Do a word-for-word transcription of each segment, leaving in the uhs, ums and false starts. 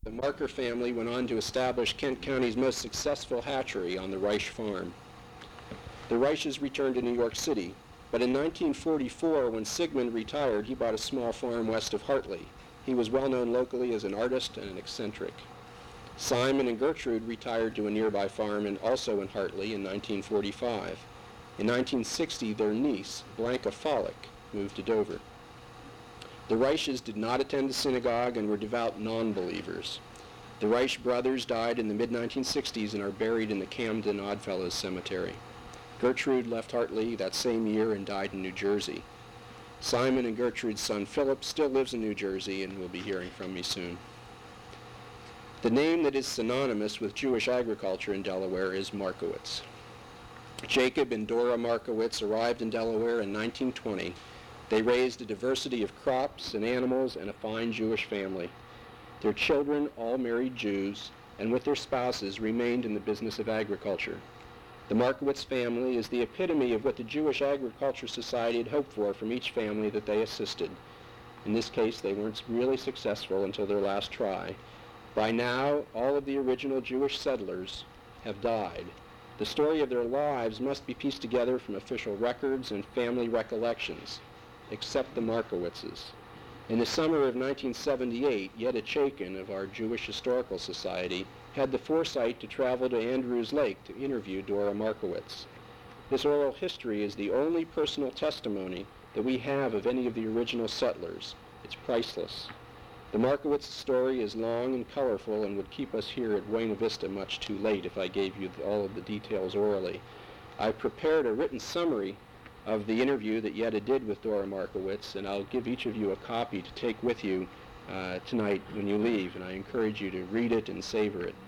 The Marker family went on to establish Kent County's most successful hatchery on the Reich farm. The Reiches returned to New York City, but in nineteen forty-four, when Sigmund retired, he bought a small farm west of Hartley. He was well known locally as an artist and an eccentric. Simon and Gertrude retired to a nearby farm and also in Hartley in nineteen forty-five. In nineteen sixty, their niece, Blanca Follick, moved to Dover. The Reiches did not attend the synagogue and were devout non-believers. The Reich brothers died in the mid nineteen sixties and are buried in the Camden Oddfellows Cemetery. Gertrude left Hartley that same year and died in New Jersey. Simon and Gertrude's son Philip still lives in New Jersey and will be hearing from me soon. The name that is synonymous with Jewish agriculture in Delaware is Markowitz. Jacob and Dora Markowitz arrived in Delaware in nineteen twenty. They raised a diversity of crops and animals and a fine Jewish family. Their children, all married Jews, and with their spouses remained in the business of agriculture. The Markowitz family is the epitome of what the Jewish Agriculture Society had hoped for from each family that they assisted. In this case, they weren't really successful until their last try. By now, all of the original Jewish settlers have died. The story of their lives must be pieced together from official records and family recollections, except the Markowitzes. In the summer of nineteen seventy-eight, Yetta Chaikin of our Jewish Historical Society had the foresight to travel to Andrews Lake to interview Dora Markowitz. This oral history is the only personal testimony that we have of any of the original settlers. It's priceless. The Markowitz story is long and colorful and would keep us here at Buena Vista much too late if I gave you all of the details orally. I've prepared a written summary of the interview that Yetta did with Dora Markowitz, and I'll give each of you a copy to take with you uh, tonight when you leave, and I encourage you to read it and savor it.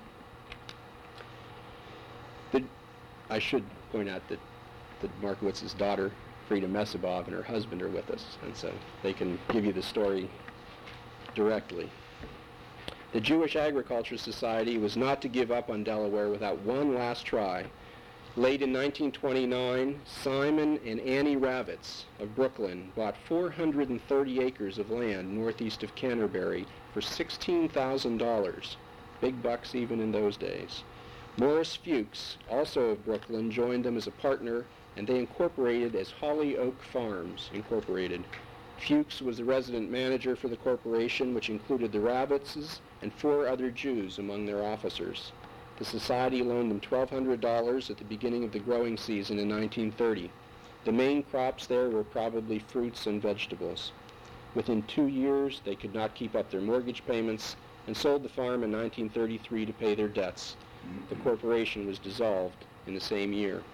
The, I should point out that, that Markowitz's daughter, Frida Mesabov, and her husband are with us, and so they can give you the story directly. The Jewish Agriculture Society was not to give up on Delaware without one last try. Late in nineteen twenty-nine, Simon and Annie Ravitz of Brooklyn bought four hundred thirty acres of land northeast of Canterbury for sixteen thousand dollars, big bucks even in those days. Morris Fuchs, also of Brooklyn, joined them as a partner, and they incorporated as Holly Oak Farms, Incorporated. Fuchs was the resident manager for the corporation, which included the Ravitzes and four other Jews among their officers. The society loaned them twelve hundred dollars at the beginning of the growing season in nineteen thirty. The main crops there were probably fruits and vegetables. Within two years, they could not keep up their mortgage payments and sold the farm in nineteen thirty-three to pay their debts. The corporation was dissolved in the same year.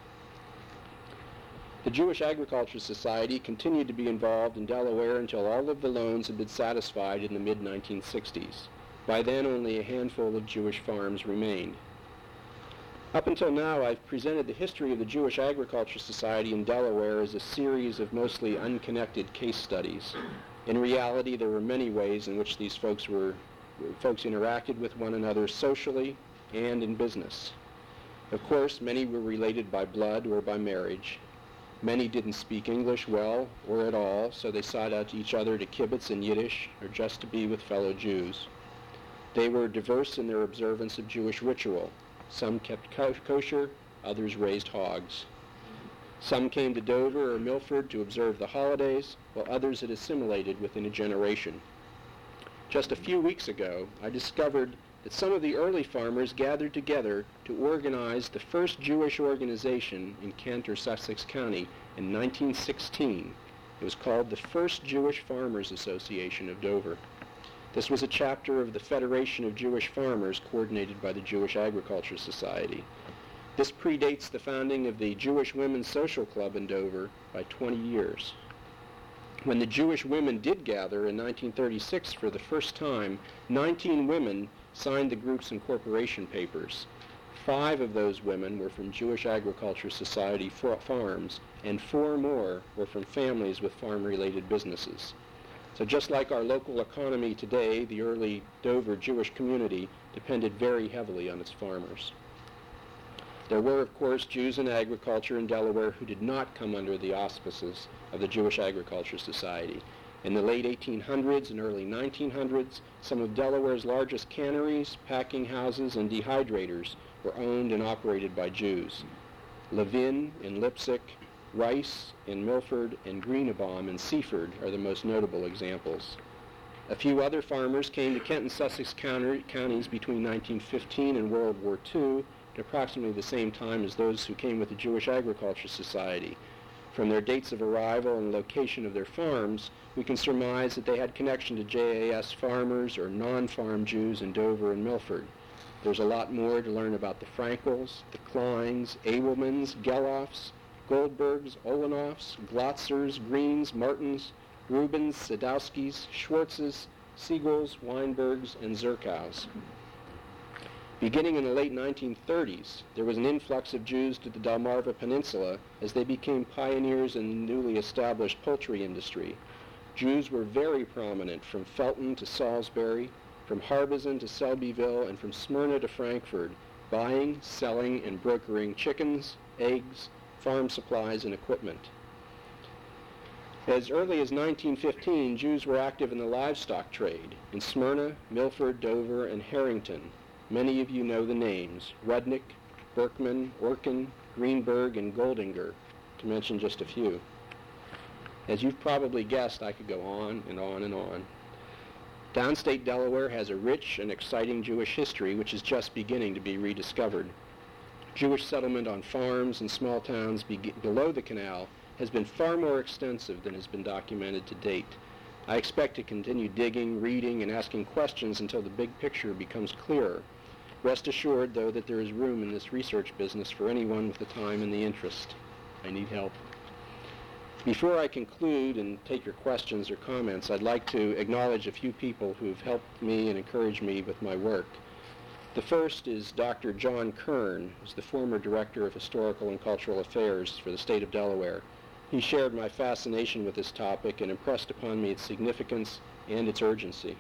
The Jewish Agriculture Society continued to be involved in Delaware until all of the loans had been satisfied in the mid nineteen sixties. By then, only a handful of Jewish farms remained. Up until now, I've presented the history of the Jewish Agriculture Society in Delaware as a series of mostly unconnected case studies. In reality, there were many ways in which these folks were folks interacted with one another socially and in business. Of course, many were related by blood or by marriage. Many didn't speak English well or at all, so they sought out each other to kibitz in Yiddish or just to be with fellow Jews. They were diverse in their observance of Jewish ritual. Some kept kosher, others raised hogs. Some came to Dover or Milford to observe the holidays, while others had assimilated within a generation. Just a few weeks ago, I discovered that some of the early farmers gathered together to organize the first Jewish organization in Kent or Sussex County in nineteen sixteen. It was called the First Jewish Farmers Association of Dover. This was a chapter of the Federation of Jewish Farmers coordinated by the Jewish Agriculture Society. This predates the founding of the Jewish Women's Social Club in Dover by twenty years. When the Jewish women did gather in nineteen thirty-six for the first time, nineteen women signed the group's incorporation papers. Five of those women were from Jewish Agriculture Society farms, and four more were from families with farm-related businesses. So just like our local economy today, the early Dover Jewish community depended very heavily on its farmers. There were, of course, Jews in agriculture in Delaware who did not come under the auspices of the Jewish Agriculture Society. In the late eighteen hundreds and early nineteen hundreds, some of Delaware's largest canneries, packing houses, and dehydrators were owned and operated by Jews. Levin in Lipsick, Rice in Milford, and Greenebaum in Seaford are the most notable examples. A few other farmers came to Kent and Sussex county, counties between nineteen fifteen and World War Two at approximately the same time as those who came with the Jewish Agriculture Society. From their dates of arrival and location of their farms, we can surmise that they had connection to J A S farmers or non-farm Jews in Dover and Milford. There's a lot more to learn about the Frankels, the Kleins, Abelmans, Geloffs, Goldbergs, Olenoffs, Glotzers, Greens, Martins, Rubens, Sadowskis, Schwartzes, Siegels, Weinbergs, and Zerkows. Beginning in the late nineteen thirties, there was an influx of Jews to the Delmarva Peninsula as they became pioneers in the newly established poultry industry. Jews were very prominent from Felton to Salisbury, from Harbizon to Selbyville, and from Smyrna to Frankfurt, buying, selling, and brokering chickens, eggs, farm supplies, and equipment. As early as nineteen fifteen, Jews were active in the livestock trade in Smyrna, Milford, Dover, and Harrington. Many of you know the names: Rudnick, Berkman, Orkin, Greenberg, and Goldinger, to mention just a few. As you've probably guessed, I could go on and on and on. Downstate Delaware has a rich and exciting Jewish history which is just beginning to be rediscovered. Jewish settlement on farms and small towns be- below the canal has been far more extensive than has been documented to date. I expect to continue digging, reading, and asking questions until the big picture becomes clearer. Rest assured, though, that there is room in this research business for anyone with the time and the interest. I need help. Before I conclude and take your questions or comments, I'd like to acknowledge a few people who've helped me and encouraged me with my work. The first is Doctor John Kern, who's the former Director of Historical and Cultural Affairs for the state of Delaware. He shared my fascination with this topic and impressed upon me its significance and its urgency.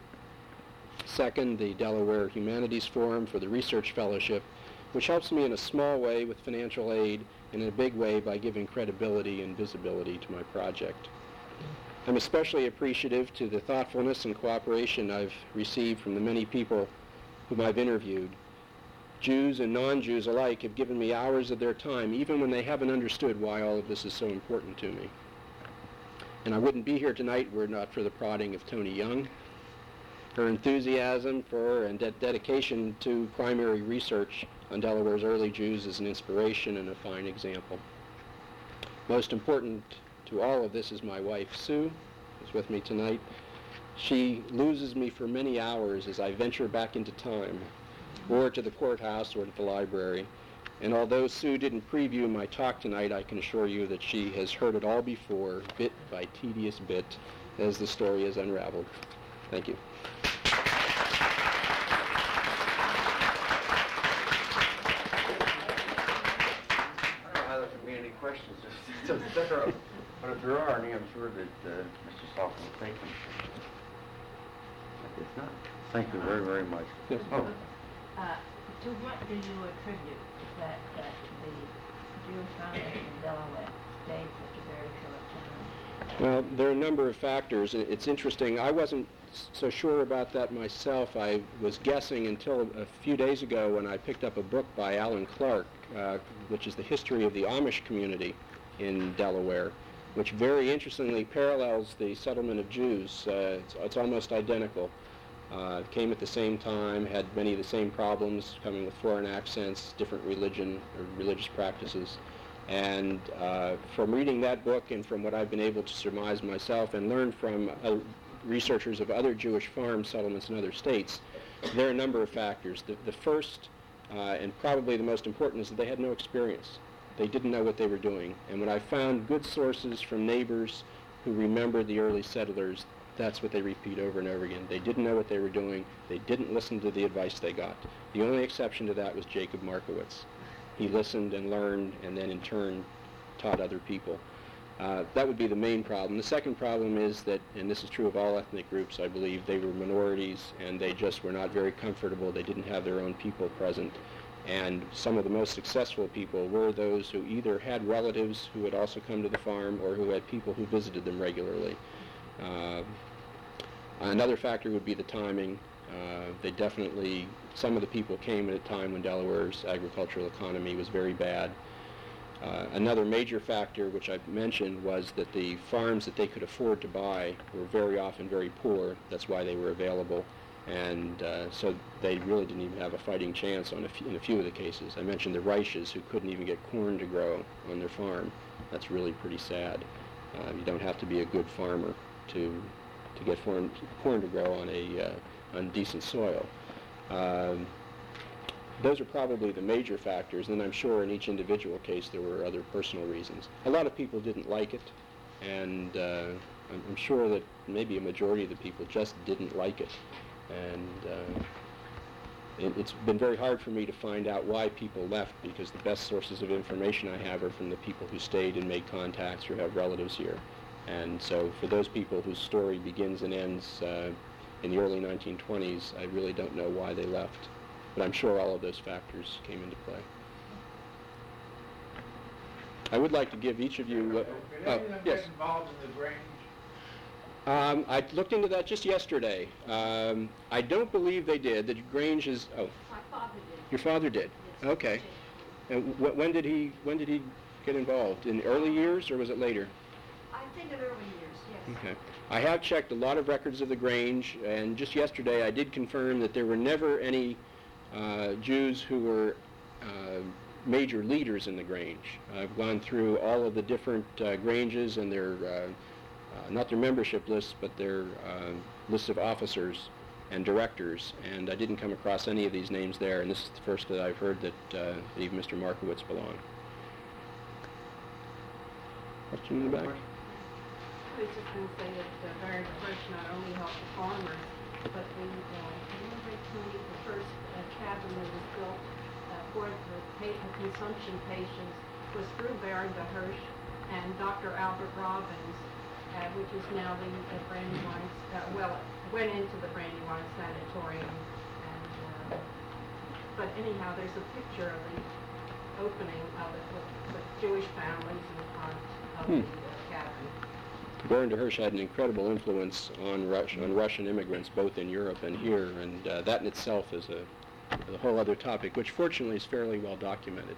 Second, the Delaware Humanities Forum for the Research Fellowship, which helps me in a small way with financial aid and in a big way by giving credibility and visibility to my project. I'm especially appreciative to the thoughtfulness and cooperation I've received from the many people whom I've interviewed. Jews and non-Jews alike have given me hours of their time, even when they haven't understood why all of this is so important to me. And I wouldn't be here tonight were it not for the prodding of Toni Young. Her enthusiasm for and de- dedication to primary research on Delaware's early Jews is an inspiration and a fine example. Most important to all of this is my wife, Sue, who's with me tonight. She loses me for many hours as I venture back into time, or to the courthouse or to the library. And although Sue didn't preview my talk tonight, I can assure you that she has heard it all before, bit by tedious bit, as the story is unraveled. Thank you. I don't know how there can be any questions to throw, but if there are any, I'm sure that uh, Mister Salkin will take them. If not, thank you very, very much. Yes. Oh. Uh, to what do you attribute the fact that the Jewish founders in Delaware stayed such a very short time? Well, there are a number of factors. It's interesting. I wasn't so sure about that myself. I was guessing until a few days ago when I picked up a book by Alan Clark, uh, which is the history of the Amish community in Delaware, which very interestingly parallels the settlement of Jews. Uh, it's, it's almost identical. Uh, came at the same time, had many of the same problems, coming with foreign accents, different religion or religious practices. And uh, from reading that book and from what I've been able to surmise myself and learn from uh, researchers of other Jewish farm settlements in other states, there are a number of factors. The, the first, uh, and probably the most important, is that they had no experience. They didn't know what they were doing. And when I found good sources from neighbors who remembered the early settlers, that's what they repeat over and over again. They didn't know what they were doing. They didn't listen to the advice they got. The only exception to that was Jacob Markowitz. He listened and learned and then in turn taught other people. Uh, that would be the main problem. The second problem is that, and this is true of all ethnic groups, I believe, they were minorities and they just were not very comfortable. They didn't have their own people present. And some of the most successful people were those who either had relatives who had also come to the farm or who had people who visited them regularly. Uh, another factor would be the timing. Uh, they definitely, some of the people came at a time when Delaware's agricultural economy was very bad. Uh, another major factor, which I mentioned, was that the farms that they could afford to buy were very often very poor. That's why they were available. And uh, so they really didn't even have a fighting chance on a few, in a few of the cases. I mentioned the Reiches, who couldn't even get corn to grow on their farm. That's really pretty sad. Uh, you don't have to be a good farmer to to get corn, corn to grow on a uh, on decent soil. Um, those are probably the major factors, and I'm sure in each individual case there were other personal reasons. A lot of people didn't like it, and uh, I'm, I'm sure that maybe a majority of the people just didn't like it. And uh, it, it's been very hard for me to find out why people left, because the best sources of information I have are from the people who stayed and made contacts or have relatives here. And so for those people whose story begins and ends uh, in the early nineteen twenties, I really don't know why they left. But I'm sure all of those factors came into play. I would like to give each of you... Uh, Did oh, any of them yes. get involved in the Grange? Um, I looked into that just yesterday. Um, I don't believe they did. The Grange is... Oh, My father did. your father did? Yes. Okay. And wh- when did he when did he get involved? In early years, or was it later? I think in early years, yes. Okay. I have checked a lot of records of the Grange, and just yesterday I did confirm that there were never any uh, Jews who were uh, major leaders in the Grange. I've gone through all of the different uh, Granges and their, uh, uh, not their membership lists, but their uh, lists of officers and directors, and I didn't come across any of these names there, and this is the first that I've heard that uh, even Mister Markowitz belonged. Question in the back? I was just going to say that uh, Baron Hirsch not only helped the farmers, but the, uh, Illinois County, the first uh, cabin that was built uh, for the pa- the consumption patients was through Baron Hirsch and Doctor Albert Robbins, uh, which is now the uh, Brandywine, uh, well, it went into the Brandywine Sanatorium. And, uh, but anyhow, there's a picture of the opening of it with, with Jewish families in front of Hmm. the uh, cabin. Baron de Hirsch had an incredible influence on, Rus- on Russian immigrants, both in Europe and here, and uh, that in itself is a, a whole other topic, which fortunately is fairly well documented.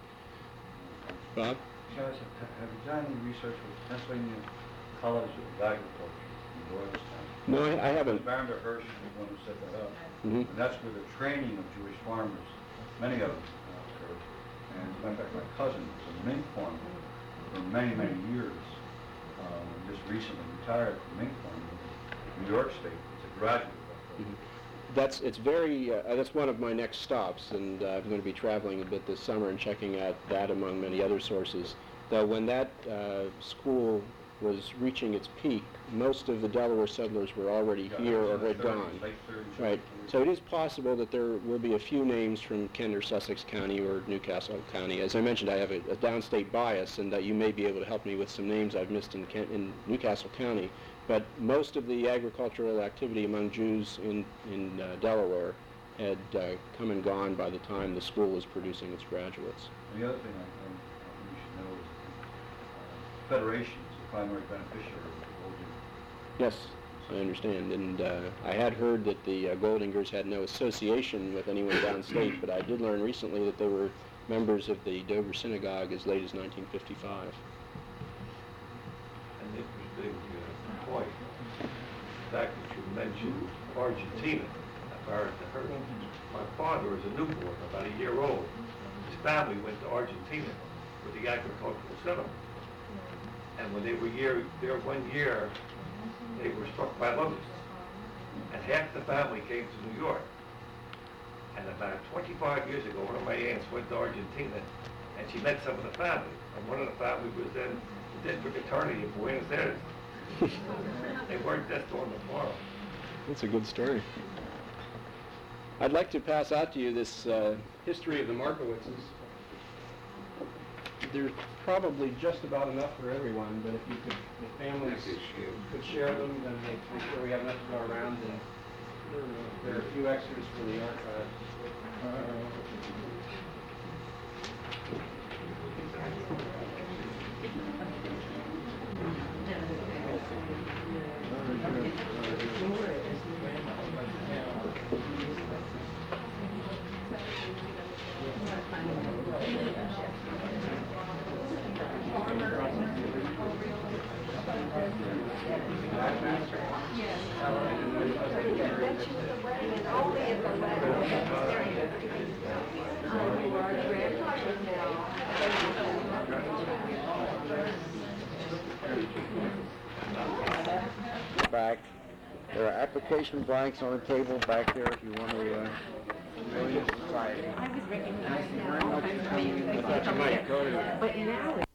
Bob? Guys, have have you done any research with Pennsylvania College of Agriculture in Doylestown? No, I, I haven't. Baron de Hirsch is the one who set that up. Mhm. And that's where the training of Jewish farmers, many of them uh, occurred. And as a matter of fact, my cousin was a mink farmer for many, many years. Um, just recently retired from mink farming in New York State. It's a graduate of that. Mhm. That's it's very uh, that's one of my next stops, and uh, I'm going to be traveling a bit this summer and checking out that among many other sources. Though when that uh, school was reaching its peak, most of the Delaware settlers were already Yeah, here it was or in the had thirties, gone. late thirties, Right. early So it is possible that there will be a few names from Kent or Sussex County or Newcastle County. As I mentioned, I have a, a downstate bias, and that you may be able to help me with some names I've missed in, Kent, in Newcastle County. But most of the agricultural activity among Jews in, in uh, Delaware had uh, come and gone by the time the school was producing its graduates. And the other thing I think uh, we should know is that uh, Federation is the primary beneficiary of the Golden. Yes, I understand. And uh, I had heard that the uh, Goldingers had no association with anyone downstate, but I did learn recently that they were members of the Dover Synagogue as late as nineteen fifty-five. An interesting uh, point, the fact that you mentioned Argentina, Baron de Hirsch. My father was a newborn, about a year old. His family went to Argentina for the agricultural settlement. And when they were year, there one year, they were struck by locusts. And half the family came to New York. And about twenty-five years ago, one of my aunts went to Argentina, and she met some of the family. And one of the family was then the district attorney in Buenos Aires. They weren't just on the farm. That's a good story. I'd like to pass out to you this uh, history of the Markowitzes. There's probably just about enough for everyone, but if you could, the families could share them, then make make sure we have enough to go around. And there are a few extras for the archives. Back. There are application blanks on the table back there if you want to, uh, join the society. I was recognized now. But now